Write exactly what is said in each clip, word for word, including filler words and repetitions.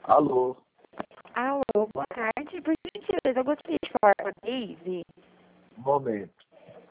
Alô? Alô, boa tarde. Por gentileza, eu gostaria de falar com a Daisy. Um momento.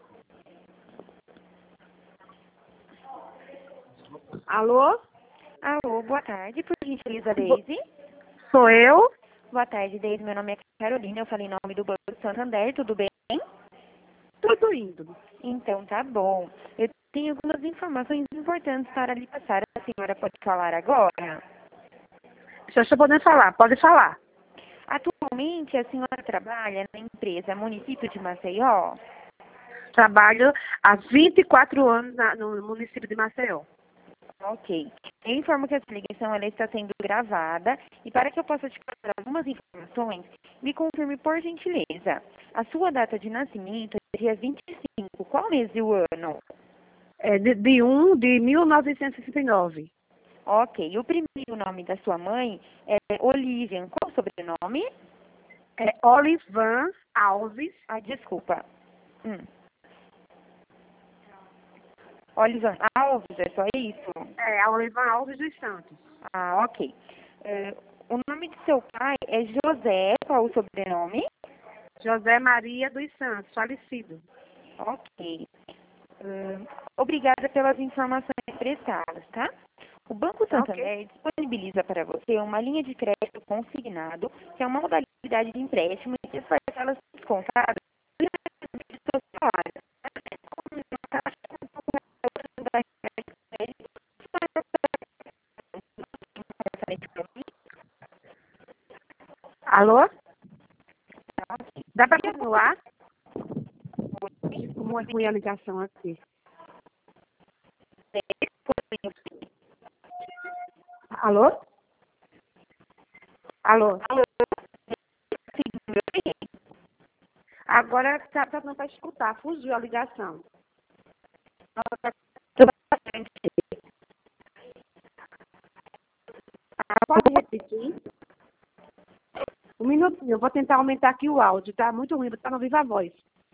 Alô? Alô, boa tarde. Por gentileza, Bo- Daisy. Sou eu? Boa tarde, Daisy. Meu nome é Carolina. Eu falei em nome do Banco Santander. Tudo bem? Tudo indo. Então, tá bom. Eu tenho algumas informações importantes para lhe passar. A senhora pode falar agora? Já estou podendo falar, pode falar. Atualmente, a senhora trabalha na empresa Município de Maceió? Trabalho há vinte e quatro anos na- no município de Maceió. Ok. Eu informo que essa ligação ela está sendo gravada e para que eu possa te passar algumas informações, me confirme por gentileza. A sua data de nascimento é dia vinte e cinco. Qual mês e o ano? É de, de um de mil novecentos e sessenta e nove. Ok. O primeiro nome da sua mãe é Olivian. Qual o sobrenome? É Olivan Alves. Ah, desculpa. Hum. Olivan Alves, é só isso? É, Olivan Alves dos Santos. Ah, ok. Eh, o nome de seu pai é José. Qual o sobrenome? José Maria dos Santos, falecido. Ok. Hum, obrigada pelas informações prestadas, tá? O Banco Tá ok? Santander disponibiliza para você uma linha de crédito consignado, que é uma modalidade de empréstimo e que as parcelas são descontadas do seu salário. Como uma taxa um pouco maior da crédito, Alô? Dá para e a continuar? Como é ruim a ligação aqui. Alô? Alô? Agora tá, tá, não para escutar, fugiu a ligação. Pode repetir? Um minutinho, eu vou tentar aumentar aqui o áudio, tá muito ruim, tá no viva voz.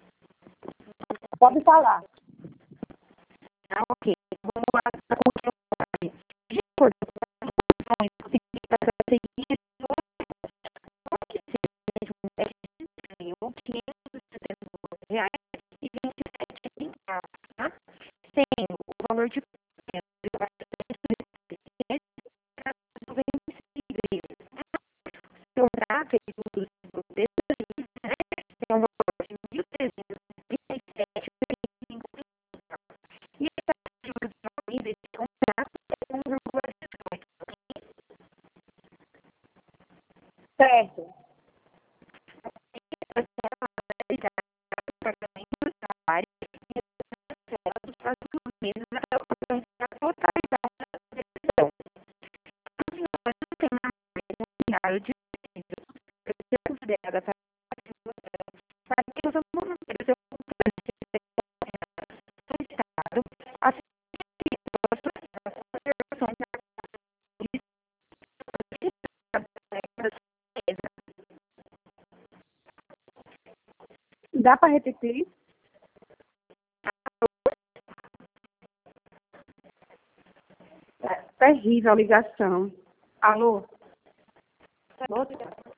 Pode falar. Ah, ok. Vamos lá para continuar. De acordo com as informações, você tem que passar a seguinte pode ser mesmo é de mil quinhentos e setenta e dois reais e vinte e sete centavos, tá? Sendo o valor de o contrato ele tudo tem um valor de mil trezentos e trinta e sete vírgula cinco centavos. E a taxa de juros de aumento desse contrato é um vírgula dezoito. Certo. Pagamento do salário e dos próximos meses até a totalidade da decisão. A senhora não tem mais um diário de ser considerada para para que possa manter o seu solicitado a sua Dá para repetir? É terrível a ligação. Alô? Alô?